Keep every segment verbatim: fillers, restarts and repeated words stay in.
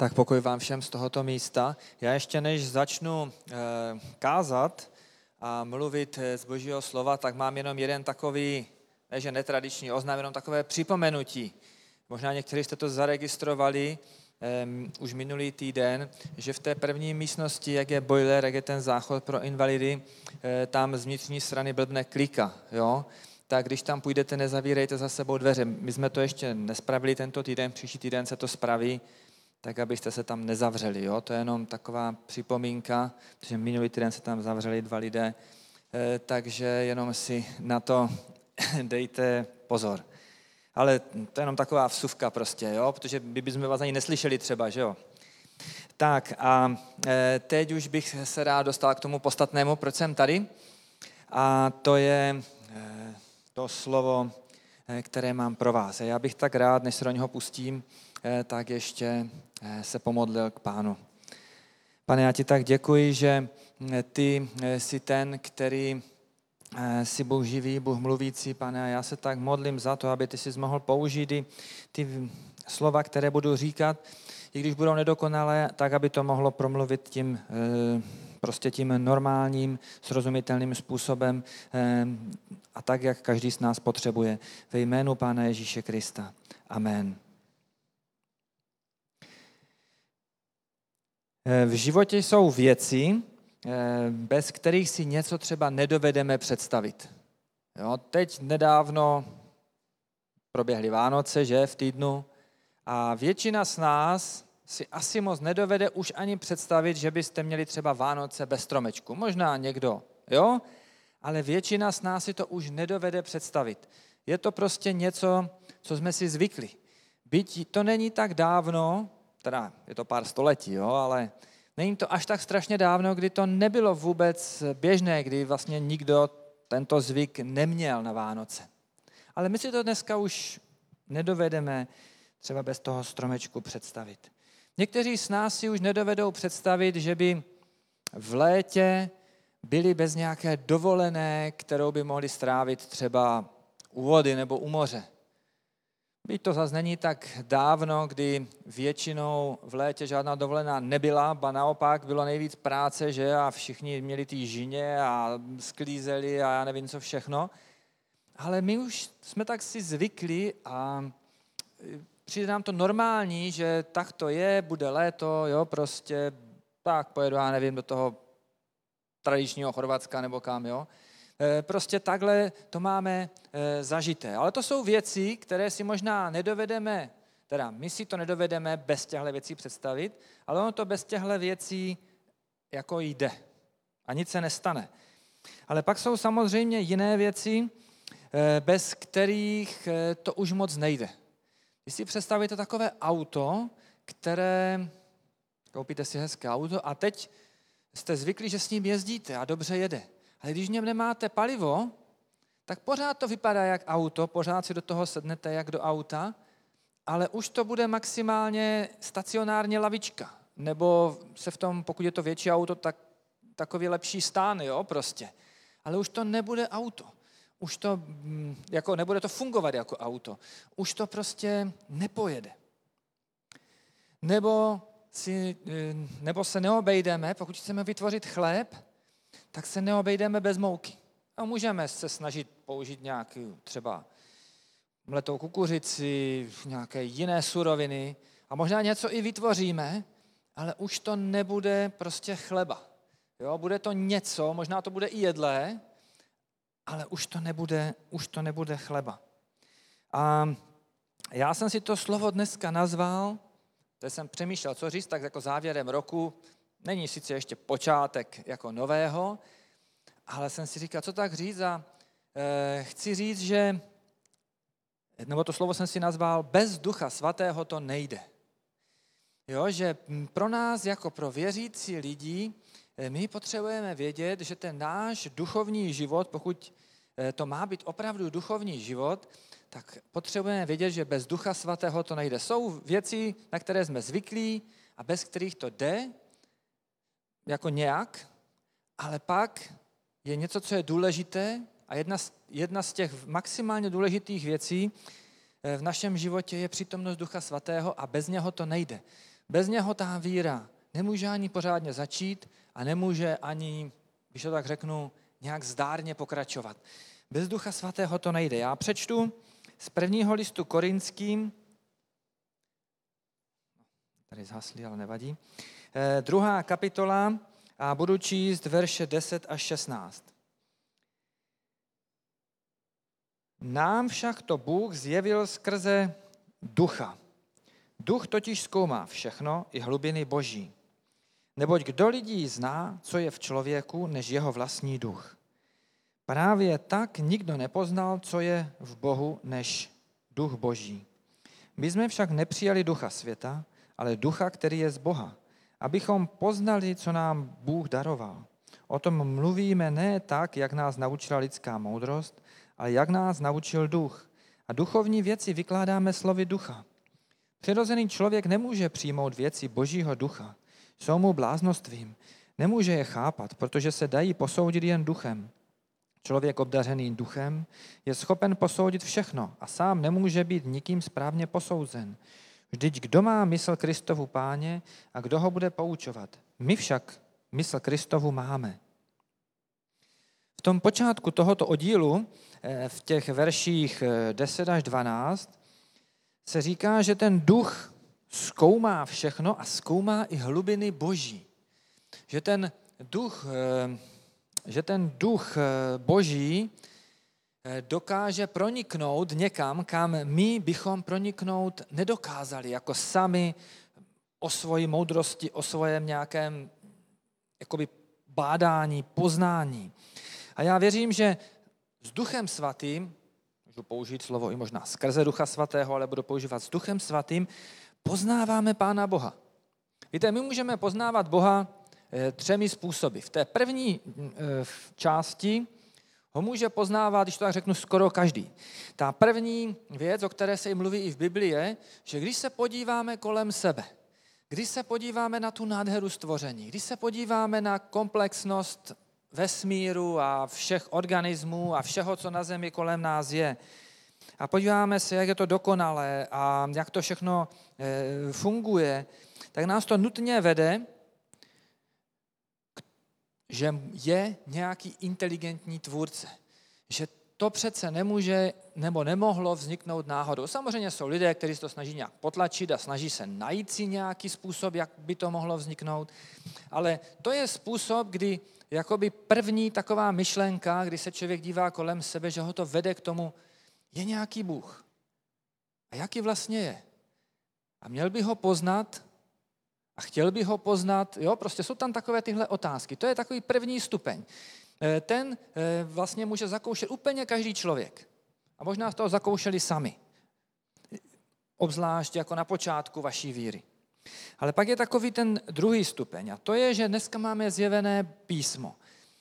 Tak pokoj vám všem z tohoto místa. Já ještě než začnu e, kázat a mluvit z Božího slova, tak mám jenom jeden takový, ne že netradiční oznám, jenom takové připomenutí. Možná někteří jste to zaregistrovali e, už minulý týden, že v té první místnosti, jak je boiler, jak je ten záchod pro invalidy, e, tam z vnitřní strany blbne klika, jo? Tak když tam půjdete, nezavírejte za sebou dveře. My jsme to ještě nespravili tento týden, příští týden se to spraví, tak abyste se tam nezavřeli. Jo? To je jenom taková připomínka, protože minulý týden se tam zavřeli dva lidé, e, takže jenom si na to dejte pozor. Ale to je jenom taková vsuvka prostě, jo? Protože by bychom vás ani neslyšeli třeba, že jo? Tak a e, teď už bych se rád dostal k tomu podstatnému, proč jsem tady. A to je e, to slovo, e, které mám pro vás. A já bych tak rád, než se do něho pustím, tak ještě se pomodlil k Pánu. Pane, já ti tak děkuji, že ty jsi ten, který jsi Bůh živý, Bůh mluvící, Pane, a já se tak modlím za to, aby ty jsi mohl použít i ty slova, které budu říkat, i když budou nedokonalé, tak, aby to mohlo promluvit tím, prostě tím normálním, srozumitelným způsobem a tak, jak každý z nás potřebuje. Ve jménu Pána Ježíše Krista. Amen. V životě jsou věci, bez kterých si něco třeba nedovedeme představit. Jo, teď nedávno proběhly Vánoce, že, v týdnu, a většina z nás si asi moc nedovede už ani představit, že byste měli třeba Vánoce bez stromečku. Možná někdo, jo, ale většina z nás si to už nedovede představit. Je to prostě něco, co jsme si zvykli. Byť to není tak dávno, teda je to pár století, jo, ale není to až tak strašně dávno, kdy to nebylo vůbec běžné, kdy vlastně nikdo tento zvyk neměl na Vánoce. Ale my si to dneska už nedovedeme třeba bez toho stromečku představit. Někteří z nás si už nedovedou představit, že by v létě byli bez nějaké dovolené, kterou by mohli strávit třeba u vody nebo u moře. Byť to zase není tak dávno, kdy většinou v létě žádná dovolená nebyla, ba naopak bylo nejvíc práce, že, a všichni měli ty žině a sklízeli a já nevím co všechno. Ale my už jsme tak si zvykli a přijde nám to normální, že tak to je, bude léto, jo, prostě tak pojedu, já nevím, do toho tradičního Chorvatska nebo kam, jo. Prostě takhle to máme zažité. Ale to jsou věci, které si možná nedovedeme, teda my si to nedovedeme bez těchto věcí představit, ale ono to bez těchto věcí jako jde a nic se nestane. Ale pak jsou samozřejmě jiné věci, bez kterých to už moc nejde. Když si představíte takové auto, které, koupíte si hezké auto a teď jste zvyklí, že s ním jezdíte a dobře jede. Ale když v něm nemáte palivo, tak pořád to vypadá jak auto, pořád si do toho sednete jak do auta, ale už to bude maximálně stacionárně lavička. Nebo se v tom, pokud je to větší auto, tak takový lepší stán, jo, prostě. Ale už to nebude auto. Už to, jako nebude to fungovat jako auto. Už to prostě nepojede. Nebo, si, nebo se neobejdeme, pokud chceme vytvořit chléb, tak se neobejdeme bez mouky. A můžeme se snažit použít nějakou třeba mletou kukuřici, nějaké jiné suroviny a možná něco i vytvoříme, ale už to nebude prostě chleba. Jo, bude to něco, možná to bude i jedlé, ale už to nebude, už to nebude chleba. A já jsem si to slovo dneska nazval, to jsem přemýšlel, co říct, tak jako závěrem roku, není sice ještě počátek jako nového, ale jsem si říkal, co tak říct a e, chci říct, že, nebo to slovo jsem si nazval, bez Ducha Svatého to nejde. Jo, že pro nás jako pro věřící lidi my potřebujeme vědět, že ten náš duchovní život, pokud to má být opravdu duchovní život, tak potřebujeme vědět, že bez Ducha Svatého to nejde. Jsou věci, na které jsme zvyklí a bez kterých to jde, jako nějak, ale pak je něco, co je důležité a jedna z, jedna z těch maximálně důležitých věcí v našem životě je přítomnost Ducha Svatého a bez něho to nejde. Bez něho ta víra nemůže ani pořádně začít a nemůže ani, když to tak řeknu, nějak zdárně pokračovat. Bez Ducha Svatého to nejde. Já přečtu z prvního listu Korinským, tady zhasli, ale nevadí, eh, druhá kapitola a budu číst verše deset až šestnáct. Nám však to Bůh zjevil skrze Ducha. Duch totiž zkoumá všechno, i hlubiny Boží. Neboť kdo lidí zná, co je v člověku, než jeho vlastní duch. Právě tak nikdo nepoznal, co je v Bohu, než duch Boží. My jsme však nepřijali ducha světa, ale ducha, který je z Boha, abychom poznali, co nám Bůh daroval. O tom mluvíme ne tak, jak nás naučila lidská moudrost, ale jak nás naučil duch. A duchovní věci vykládáme slovy ducha. Přirozený člověk nemůže přijmout věci Božího ducha. Jsou mu bláznostvím. Nemůže je chápat, protože se dají posoudit jen duchem. Člověk obdařený duchem je schopen posoudit všechno a sám nemůže být nikým správně posouzen. Vždyť kdo má mysl Kristovu Páně a kdo ho bude poučovat? My však mysl Kristovu máme. V tom počátku tohoto oddílu, v těch verších deset až dvanáct, se říká, že ten duch zkoumá všechno a zkoumá i hlubiny Boží. Že ten duch, že ten duch Boží dokáže proniknout někam, kam my bychom proniknout nedokázali, jako sami o svoji moudrosti, o svém nějakém jakoby bádání, poznání. A já věřím, že s Duchem Svatým, můžu použít slovo i možná skrze Ducha Svatého, ale budu používat s Duchem Svatým, poznáváme Pána Boha. Víte, my můžeme poznávat Boha třemi způsoby. V té první části ho může poznávat, když to tak řeknu, skoro každý. Ta první věc, o které se jim mluví i v Biblii, je, že když se podíváme kolem sebe, když se podíváme na tu nádheru stvoření, když se podíváme na komplexnost vesmíru a všech organismů a všeho, co na zemi kolem nás je, a podíváme se, jak je to dokonalé a jak to všechno funguje, tak nás to nutně vede, že je nějaký inteligentní tvůrce. Že to přece nemůže nebo nemohlo vzniknout náhodou. Samozřejmě jsou lidé, kteří se to snaží nějak potlačit a snaží se najít si nějaký způsob, jak by to mohlo vzniknout. Ale to je způsob, kdy jakoby první taková myšlenka, kdy se člověk dívá kolem sebe, že ho to vede k tomu, je nějaký Bůh. A jaký vlastně je? A měl by ho poznat a chtěl by ho poznat, jo, prostě jsou tam takové tyhle otázky. To je takový první stupeň. Ten vlastně může zakoušet úplně každý člověk. A možná z toho zakoušeli sami. Obzvlášť jako na počátku vaší víry. Ale pak je takový ten druhý stupeň a to je, že dneska máme zjevené písmo.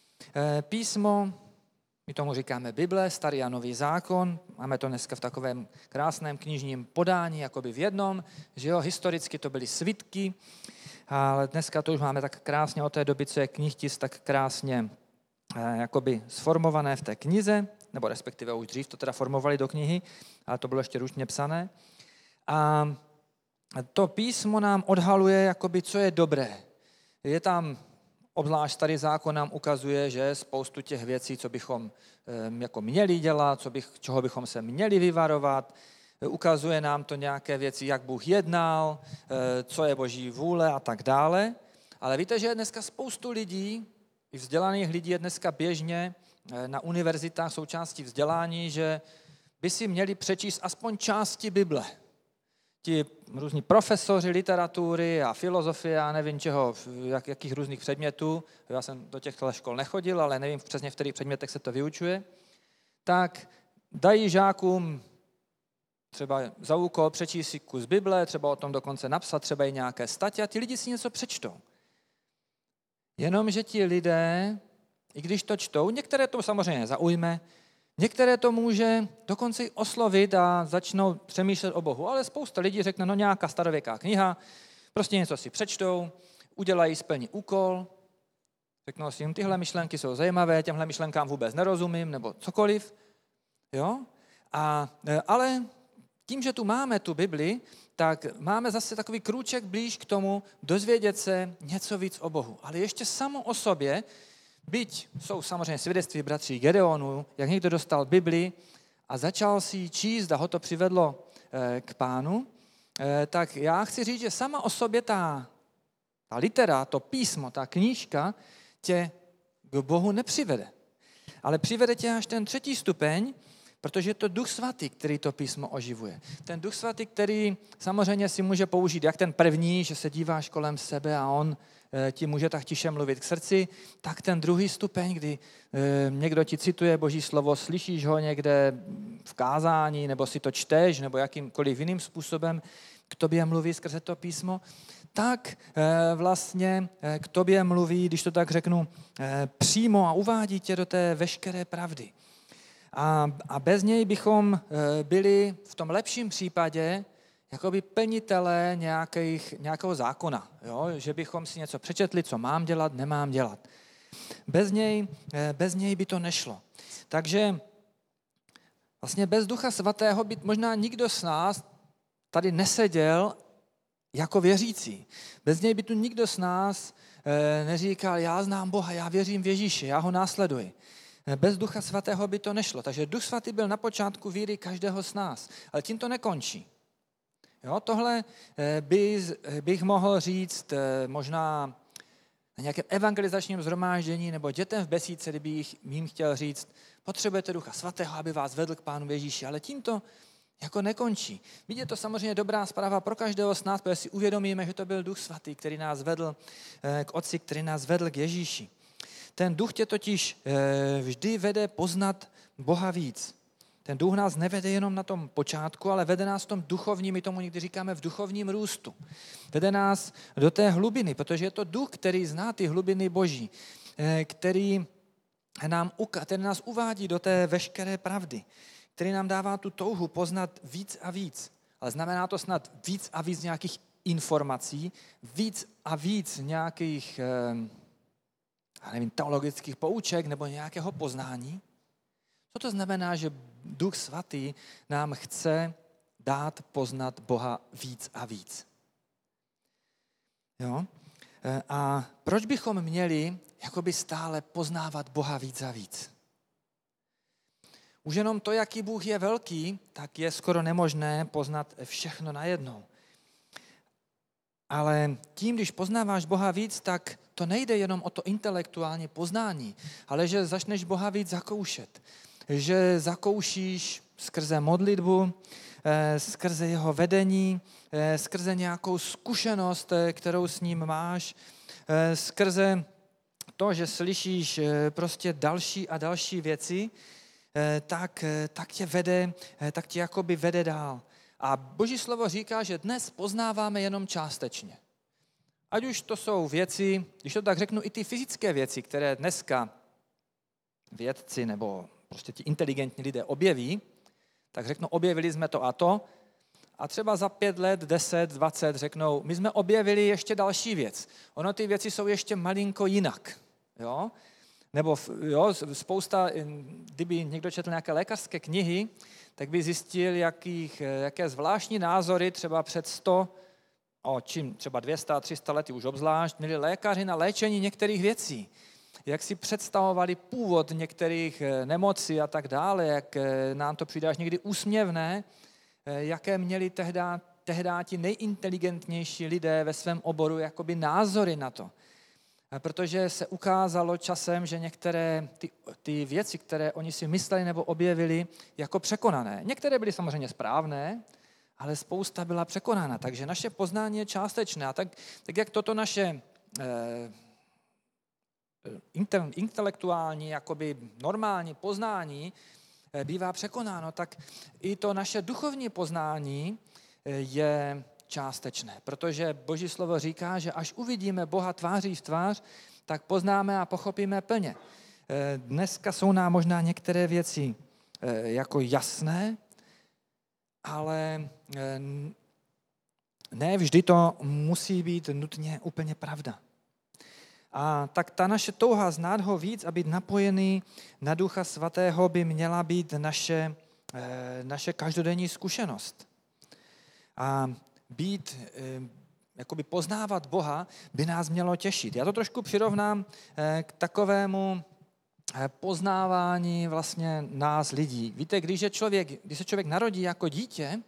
Písmo, my tomu říkáme Bible, Starý a Nový zákon, máme to dneska v takovém krásném knižním podání, jakoby v jednom, že jo, historicky to byly svitky, ale dneska to už máme tak krásně od té doby, co je knihtisk, tak krásně jakoby sformované v té knize, nebo respektive už dřív to teda formovali do knihy, ale to bylo ještě ručně psané. A to písmo nám odhaluje, jakoby, co je dobré. Je tam, obzvlášť Starý zákon nám ukazuje, že spoustu těch věcí, co bychom jako měli dělat, co bych, čeho bychom se měli vyvarovat. Ukazuje nám to nějaké věci, jak Bůh jednal, co je Boží vůle a tak dále. Ale víte, že dneska spoustu lidí, i vzdělaných lidí je dneska běžně na univerzitách součástí vzdělání, že by si měli přečíst aspoň části Bible. Ti různí profesoři literatury a filozofie a nevím čeho, jak, jakých různých předmětů, já jsem do těchto škol nechodil, ale nevím přesně, v kterých předmětech se to vyučuje, tak dají žákům třeba za úkol přečíst si kus Bible, třeba o tom dokonce napsat, třeba i nějaké statě a ti lidi si něco přečtou. Jenomže ti lidé, i když to čtou, některé to samozřejmě zaujme, některé to může dokonce i oslovit a začnou přemýšlet o Bohu, ale spousta lidí řekne, no nějaká starověká kniha, prostě něco si přečtou, udělají, splní úkol, řeknou si, tyhle myšlenky jsou zajímavé, těmhle myšlenkám vůbec nerozumím, nebo cokoliv, jo? A, ale tím, že tu máme tu Bibli, tak máme zase takový krůček blíž k tomu dozvědět se něco víc o Bohu. Ale ještě samo o sobě, byť jsou samozřejmě svědectví bratří Gedeonu, jak někdo dostal Bibli a začal si ji číst a ho to přivedlo k Pánu, tak já chci říct, že sama o sobě ta, ta litera, to písmo, ta knížka tě k Bohu nepřivede. Ale přivede tě až ten třetí stupeň, protože je to Duch Svatý, který to písmo oživuje. Ten Duch Svatý, který samozřejmě si může použít jak ten první, že se díváš kolem sebe a on ti může tak tiše mluvit k srdci, tak ten druhý stupeň, kdy někdo ti cituje Boží slovo, slyšíš ho někde v kázání, nebo si to čteš, nebo jakýmkoliv jiným způsobem k tobě mluví skrze to písmo, tak vlastně k tobě mluví, když to tak řeknu, přímo a uvádí tě do té veškeré pravdy. A, a bez něj bychom byli v tom lepším případě jakoby plnitelé nějakých, nějakého zákona, jo? Že bychom si něco přečetli, co mám dělat, nemám dělat. Bez něj, bez něj by to nešlo. Takže vlastně bez Ducha Svatého by možná nikdo z nás tady neseděl jako věřící. Bez něj by tu nikdo z nás neříkal, já znám Boha, já věřím v Ježíše, já ho následuji. Bez Ducha Svatého by to nešlo. Takže Duch Svatý byl na počátku víry každého z nás. Ale tím to nekončí. Jo, tohle by, bych mohl říct možná na nějakém evangelizačním shromáždění nebo dětem v besídce, kdybych jim chtěl říct, potřebujete Ducha Svatého, aby vás vedl k Pánu Ježíši. Ale tím to jako nekončí. Vidět to samozřejmě dobrá zpráva pro každého z nás, protože si uvědomíme, že to byl Duch Svatý, který nás vedl k Otci, který nás vedl k Ježíši. Ten duch tě totiž vždy vede poznat Boha víc. Ten duch nás nevede jenom na tom počátku, ale vede nás v tom duchovním, my tomu někdy říkáme v duchovním růstu. Vede nás do té hlubiny, protože je to duch, který zná ty hlubiny Boží, který, nám, který nás uvádí do té veškeré pravdy, který nám dává tu touhu poznat víc a víc. Ale znamená to snad víc a víc nějakých informací, víc a víc nějakých já nevím, teologických pouček nebo nějakého poznání. Co to znamená, že Duch Svatý nám chce dát poznat Boha víc a víc? Jo? A proč bychom měli jakoby stále poznávat Boha víc a víc? Už jenom to, jaký Bůh je velký, tak je skoro nemožné poznat všechno najednou. Ale tím, když poznáváš Boha víc, tak to nejde jenom o to intelektuální poznání, ale že začneš Boha víc zakoušet. Že zakoušíš skrze modlitbu, skrze jeho vedení, skrze nějakou zkušenost, kterou s ním máš, skrze to, že slyšíš prostě další a další věci, tak, tak tě vede, tak tě jakoby vede dál. A Boží slovo říká, že dnes poznáváme jenom částečně. Ať už to jsou věci, když to tak řeknu, i ty fyzické věci, které dneska vědci nebo prostě ti inteligentní lidé objeví, tak řeknou, objevili jsme to a to, a třeba za pět let, deset, dvacet řeknou, my jsme objevili ještě další věc. Ono ty věci jsou ještě malinko jinak. Jo? Nebo jo, spousta, kdyby někdo četl nějaké lékařské knihy, tak by zjistil, jakých, jaké zvláštní názory třeba před sto, o čím třeba dvě stě, tři sta lety už obzvlášť, měli lékaři na léčení některých věcí. Jak si představovali původ některých nemocí a tak dále, jak nám to přijde až někdy úsměvné, jaké měli tehda, tehda ti nejinteligentnější lidé ve svém oboru jakoby názory na to. Protože se ukázalo časem, že některé ty, ty věci, které oni si mysleli nebo objevili, jako překonané. Některé byly samozřejmě správné, ale spousta byla překonána. Takže naše poznání je částečné. A tak, tak jak toto naše eh, intelektuální, jakoby normální poznání eh, bývá překonáno, tak i to naše duchovní poznání eh, je částečné, protože Boží slovo říká, že až uvidíme Boha tváří v tvář, tak poznáme a pochopíme plně. Dneska jsou nám možná některé věci jako jasné, ale ne vždy to musí být nutně úplně pravda. A tak ta naše touha znát ho víc a být napojený na Ducha Svatého by měla být naše, naše každodenní zkušenost. A být, jakoby poznávat Boha, by nás mělo těšit. Já to trošku přirovnám k takovému poznávání vlastně nás lidí. Víte, když, je člověk, když se člověk narodí jako dítě,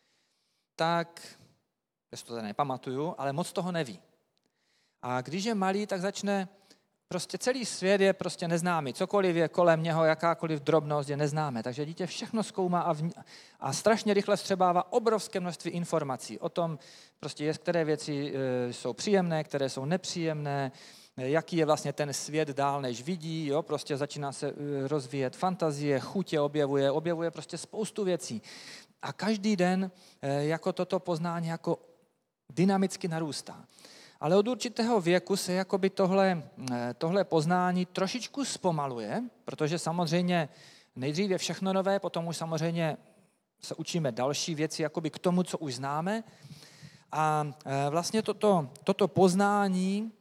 tak, já si to tady nepamatuju, ale moc toho neví. A když je malý, tak začne, prostě celý svět je prostě neznámý. Cokoliv je kolem něho, jakákoliv drobnost je neznámé. Takže dítě všechno zkoumá a, vní, a strašně rychle vstřebává obrovské množství informací o tom, prostě, které věci e, jsou příjemné, které jsou nepříjemné, jaký je vlastně ten svět dál, než vidí, jo? Prostě začíná se rozvíjet fantazie, chutě objevuje, objevuje prostě spoustu věcí. A každý den jako toto poznání jako dynamicky narůstá. Ale od určitého věku se jakoby tohle, tohle poznání trošičku zpomaluje, protože samozřejmě nejdřív je všechno nové, potom už samozřejmě se učíme další věci jakoby k tomu, co už známe. A vlastně toto, toto poznání,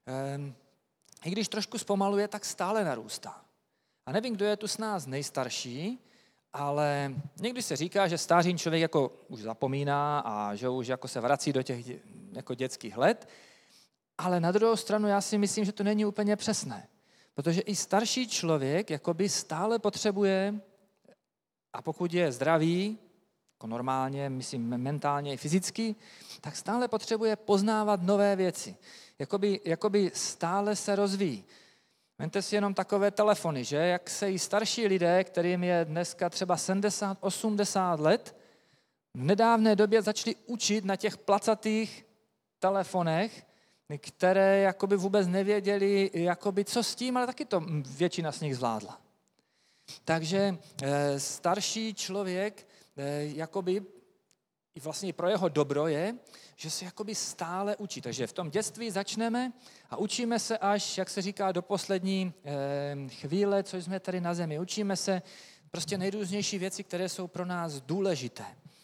i když trošku zpomaluje, tak stále narůstá. A nevím, kdo je tu s nás nejstarší, ale někdy se říká, že stáří člověk jako už zapomíná a že už jako se vrací do těch jako dětských let, ale na druhou stranu já si myslím, že to není úplně přesné. Protože i starší člověk jakoby stále potřebuje, a pokud je zdravý, jako normálně, myslím mentálně i fyzicky, tak stále potřebuje poznávat nové věci. Jakoby, jakoby stále se rozvíjí. Vemte si jenom takové telefony, že? Jak se i starší lidé, kterým je dneska třeba sedmdesát osmdesát let, v nedávné době začali učit na těch placatých telefonech, které jakoby vůbec nevěděli, jakoby co s tím, ale taky to většina z nich zvládla. Takže e, starší člověk, e, jakoby, i vlastně pro jeho dobro je, že se jakoby stále učí. Takže v tom dětství začneme a učíme se až, jak se říká, do poslední e, chvíle, co jsme tady na zemi. Učíme se prostě nejrůznější věci, které jsou pro nás důležité.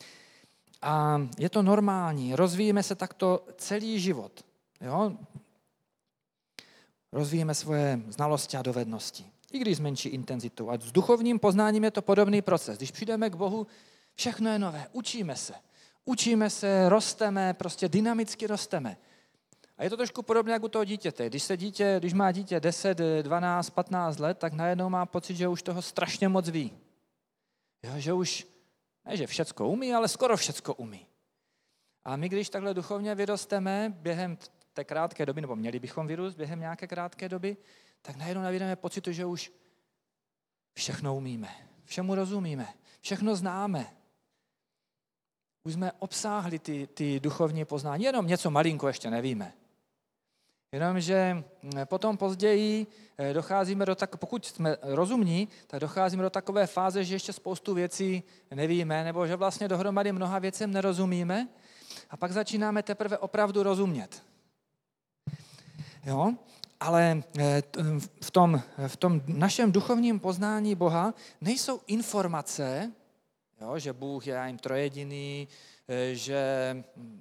A je to normální. Rozvíjíme se takto celý život. Jo? Rozvíjíme svoje znalosti a dovednosti. I když s menší intenzitou. A s duchovním poznáním je to podobný proces. Když přijdeme k Bohu, všechno je nové. Učíme se. Učíme se, rosteme, prostě dynamicky rosteme. A je to trošku podobné jak u toho dítěte. Když, se dítě, když má dítě deset, dvanáct, patnáct let, tak najednou má pocit, že už toho strašně moc ví. Jo, že už, ne, že všecko umí, ale skoro všecko umí. A my, když takhle duchovně vyrosteme během té krátké doby, nebo měli bychom vyrůst během nějaké krátké doby, tak najednou nabídeme pocitu, že už všechno umíme, všemu rozumíme, všechno známe. Už jsme obsáhli ty, ty duchovní poznání, jenom něco malinko ještě nevíme. Jenomže potom později docházíme do tak, pokud jsme rozumní, tak docházíme do takové fáze, že ještě spoustu věcí nevíme, nebo že vlastně dohromady mnoha věcem nerozumíme a pak začínáme teprve opravdu rozumět. Jo? Ale v tom, v tom našem duchovním poznání Boha nejsou informace, jo, že Bůh je jim trojediný, že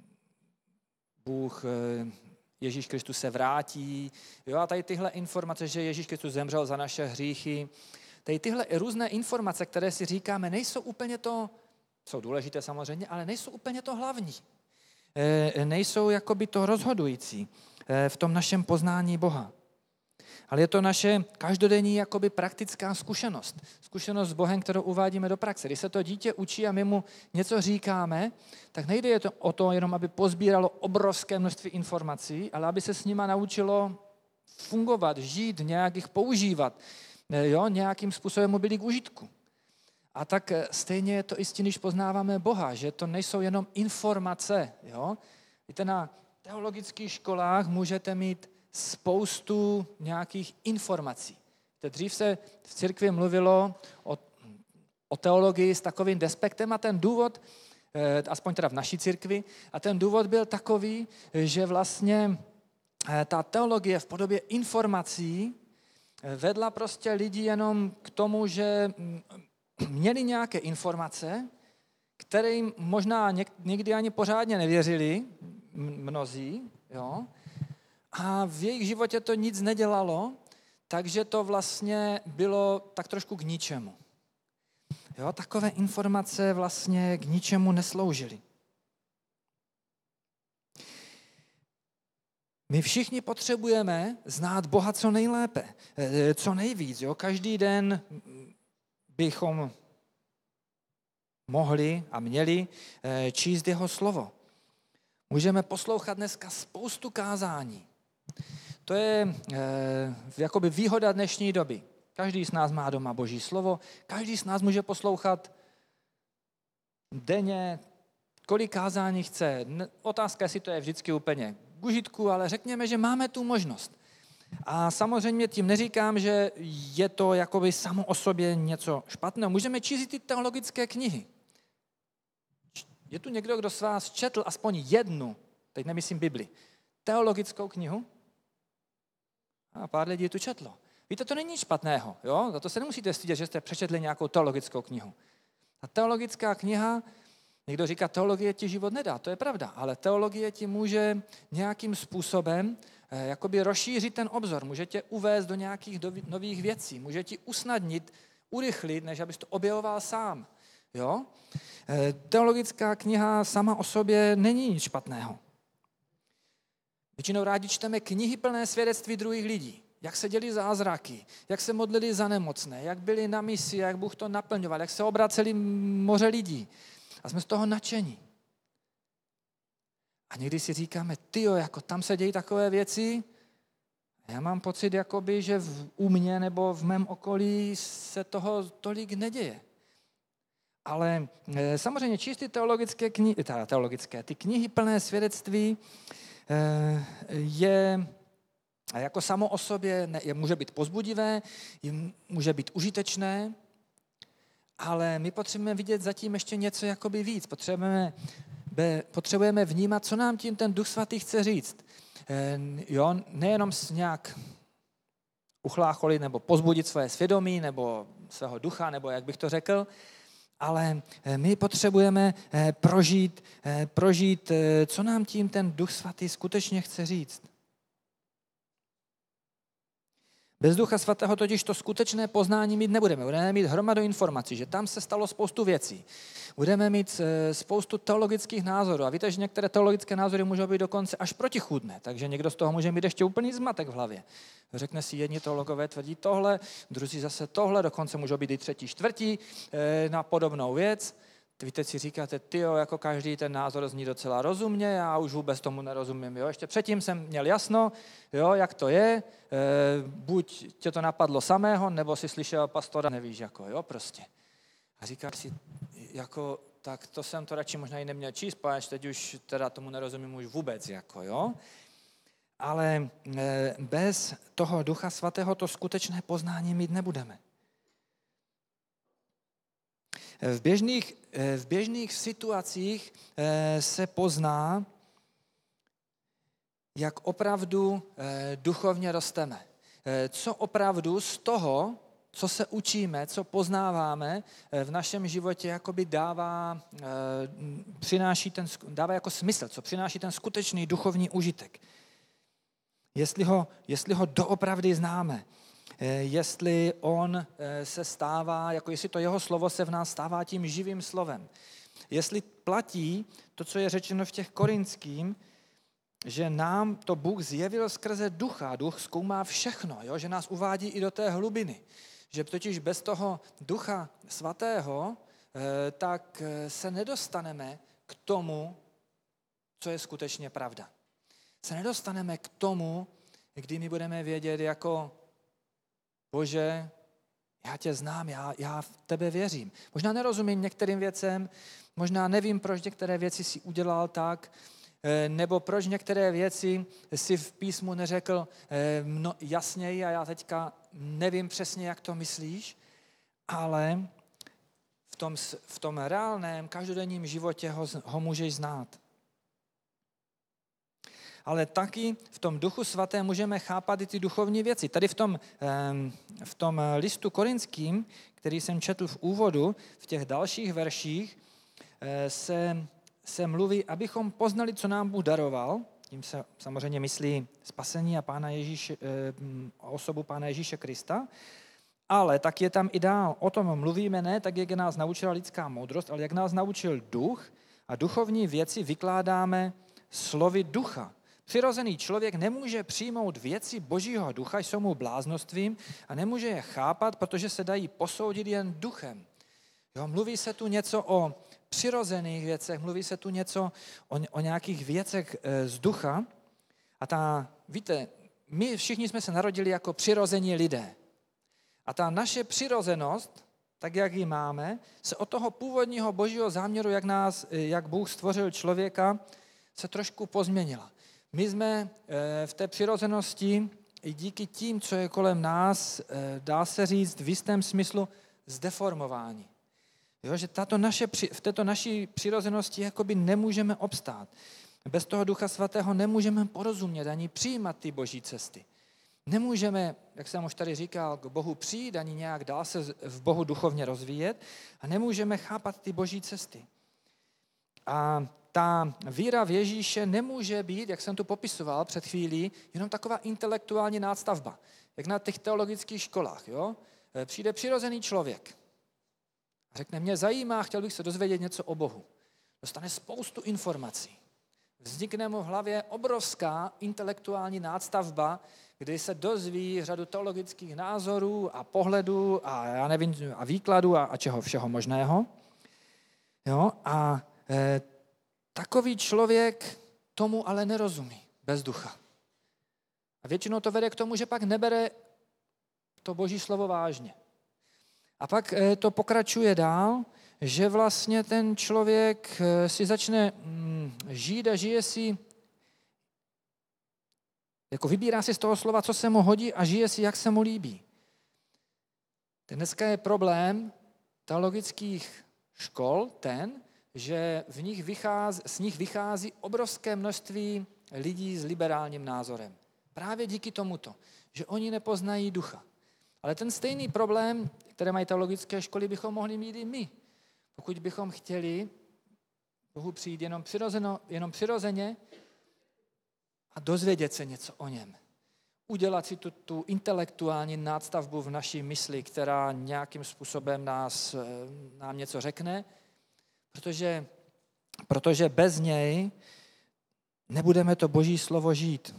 Bůh, Ježíš Kristus se vrátí. Jo, a tady tyhle informace, že Ježíš Kristus zemřel za naše hříchy, tady tyhle různé informace, které si říkáme, nejsou úplně to, jsou důležité samozřejmě, ale nejsou úplně to hlavní. Nejsou jakoby to rozhodující v tom našem poznání Boha. Ale je to naše každodenní jakoby praktická zkušenost. Zkušenost s Bohem, kterou uvádíme do praxe. Když se to dítě učí a my mu něco říkáme, tak nejde je to o to jenom, aby pozbíralo obrovské množství informací, ale aby se s nima naučilo fungovat, žít, nějak jich používat, jo, nějakým způsobem mu byli k užitku. A tak stejně je to i s tím, když poznáváme Boha, že to nejsou jenom informace. Jo? Víte, na teologických školách můžete mít spoustu nějakých informací. Dřív se v církvi mluvilo o, o teologii s takovým despektem a ten důvod, aspoň teda v naší církvi, a ten důvod byl takový, že vlastně ta teologie v podobě informací vedla prostě lidi jenom k tomu, že měli nějaké informace, které jim možná někdy ani pořádně nevěřili, mnozí, jo, a v jejich životě to nic nedělalo, takže to vlastně bylo tak trošku k ničemu. Jo, takové informace vlastně k ničemu nesloužily. My všichni potřebujeme znát Boha co nejlépe, co nejvíc. Jo? Každý den bychom mohli a měli číst jeho slovo. Můžeme poslouchat dneska spoustu kázání. To je eh, jakoby výhoda dnešní doby. Každý z nás má doma Boží slovo, každý z nás může poslouchat denně, kolik kázání chce. Otázka, jestli to je vždycky úplně k užitku, ale řekněme, že máme tu možnost. A samozřejmě tím neříkám, že je to jakoby samo o sobě něco špatného. Můžeme číst ty teologické knihy. Je tu někdo, kdo z vás četl aspoň jednu, teď nemyslím Bibli, teologickou knihu? A pár lidí tu četlo. Víte, to není nic špatného, jo? Za to se nemusíte stydět, že jste přečetli nějakou teologickou knihu. Ta teologická kniha, někdo říká, teologie ti život nedá, to je pravda, ale teologie ti může nějakým způsobem eh, jakoby rozšířit ten obzor, může tě uvést do nějakých dovi- nových věcí, může ti usnadnit, urychlit, než abys to objevoval sám. Jo? Eh, teologická kniha sama o sobě není nic špatného. Většinou rádi čteme knihy plné svědectví druhých lidí. Jak se děli zázraky, jak se modlili za nemocné, jak byli na misi, jak Bůh to naplňoval, jak se obraceli moře lidí. A jsme z toho nadšení. A někdy si říkáme, tyjo, jako tam se dějí takové věci. A já mám pocit, jakoby, že v, u mě nebo v mém okolí se toho tolik neděje. Ale e, samozřejmě čistě teologické knihy, teda teologické, ty knihy plné svědectví e, je jako samo o sobě, ne, je, může být pozbudivé, je, může být užitečné, ale my potřebujeme vidět zatím ještě něco jakoby víc. Potřebujeme, be, potřebujeme vnímat, co nám tím ten Duch Svatý chce říct. E, jo, nejenom nějak uchlácholit nebo pozbudit svoje svědomí nebo svého ducha, nebo jak bych to řekl, ale my potřebujeme prožít, prožít, co nám tím ten Duch Svatý skutečně chce říct. Bez Ducha Svatého totiž to skutečné poznání mít nebudeme. Budeme mít hromadu informací, že tam se stalo spoustu věcí. Budeme mít spoustu teologických názorů. A víte, že některé teologické názory můžou být dokonce až protichůdné, takže někdo z toho může mít ještě úplný zmatek v hlavě. Řekne si, jedni teologové tvrdí tohle, druzí zase tohle, dokonce můžou být i třetí, čtvrtí na podobnou věc. Víte, si říkáte, tyjo, jako každý ten názor zní docela rozumně, já už vůbec tomu nerozumím. Jo? Ještě předtím jsem měl jasno, jo, jak to je, e, buď tě to napadlo samého, nebo si slyšel pastora, nevíš, jako, jo, prostě. A říkám si, jako, tak to jsem to radši možná i neměl číst, protože teď už teda tomu nerozumím už vůbec, jako, jo. Ale e, bez toho Ducha Svatého to skutečné poznání mít nebudeme. V běžných, v běžných situacích se pozná, jak opravdu duchovně rosteme. Co opravdu z toho, co se učíme, co poznáváme v našem životě, jakoby dává, přináší ten, dává jako smysl, co přináší ten skutečný duchovní užitek. Jestli ho, jestli ho doopravdy známe, jestli on se stává, jako jestli to jeho slovo se v nás stává tím živým slovem. Jestli platí to, co je řečeno v těch Korinským, že nám to Bůh zjevil skrze ducha, duch zkoumá všechno, jo? Že nás uvádí i do té hlubiny. Že totiž bez toho Ducha Svatého tak se nedostaneme k tomu, co je skutečně pravda. Se nedostaneme k tomu, kdy my budeme vědět jako Bože, já tě znám, já, já v tebe věřím. Možná nerozumím některým věcem, možná nevím, proč některé věci si udělal tak, nebo proč některé věci si v písmu neřekl no, jasněji a já teďka nevím přesně, jak to myslíš, ale v tom, v tom reálném, každodenním životě ho, ho můžeš znát. Ale taky v tom Duchu Svatém můžeme chápat i ty duchovní věci. Tady v tom, v tom listu korinským, který jsem četl v úvodu, v těch dalších verších, se, se mluví, abychom poznali, co nám Bůh daroval. Tím se samozřejmě myslí spasení a Pána Ježíše, osobu Pána Ježíše Krista. Ale tak je tam i dál. O tom mluvíme ne tak, jak nás naučila lidská moudrost, ale jak nás naučil duch a duchovní věci vykládáme slovy ducha. přirozený člověk nemůže přijmout věci Božího ducha, jsou mu bláznostvím a nemůže je chápat, protože se dají posoudit jen duchem. Jo, mluví se tu něco o přirozených věcech, mluví se tu něco o, o nějakých věcech e, z ducha. A ta, víte, my všichni jsme se narodili jako přirození lidé. A ta naše přirozenost, tak jak ji máme, se od toho původního Božího záměru, jak, nás, jak Bůh stvořil člověka, se trošku pozměnila. My jsme e, v té přirozenosti i díky tím, co je kolem nás, e, dá se říct v jistém smyslu zdeformováni. Jo, že tato naše, v této naší přirozenosti jakoby nemůžeme obstát. Bez toho Ducha Svatého nemůžeme porozumět ani přijímat ty Boží cesty. Nemůžeme, jak jsem už tady říkal, k Bohu přijít, ani nějak dál se v Bohu duchovně rozvíjet a nemůžeme chápat ty Boží cesty. A ta víra v Ježíše nemůže být, jak jsem tu popisoval před chvílí, jenom taková intelektuální nástavba. Jak na těch teologických školách. Jo? Přijde přirozený člověk. Řekne, mě zajímá, chtěl bych se dozvědět něco o Bohu. Dostane spoustu informací. Vznikne mu v hlavě obrovská intelektuální nástavba, kdy se dozví řadu teologických názorů a pohledů a, já nevím, a výkladů a, a čeho všeho možného. Jo? A e, takový člověk tomu ale nerozumí bez ducha. A většinou to vede k tomu, že pak nebere to Boží slovo vážně. A pak to pokračuje dál, že vlastně ten člověk si začne žít a žije si, jako vybírá si z toho slova, co se mu hodí a žije si, jak se mu líbí. Dneska je problém teologických škol ten, že v nich vychází, z nich vychází obrovské množství lidí s liberálním názorem. Právě díky tomuto, že oni nepoznají ducha. Ale ten stejný problém, které mají teologické školy, bychom mohli mít i my. Pokud bychom chtěli Bohu přijít jenom, přirozeno, jenom přirozeně a dozvědět se něco o něm. Udělat si tu, tu intelektuální nástavbu v naší mysli, která nějakým způsobem nás, nám něco řekne, protože, protože bez něj nebudeme to Boží slovo žít.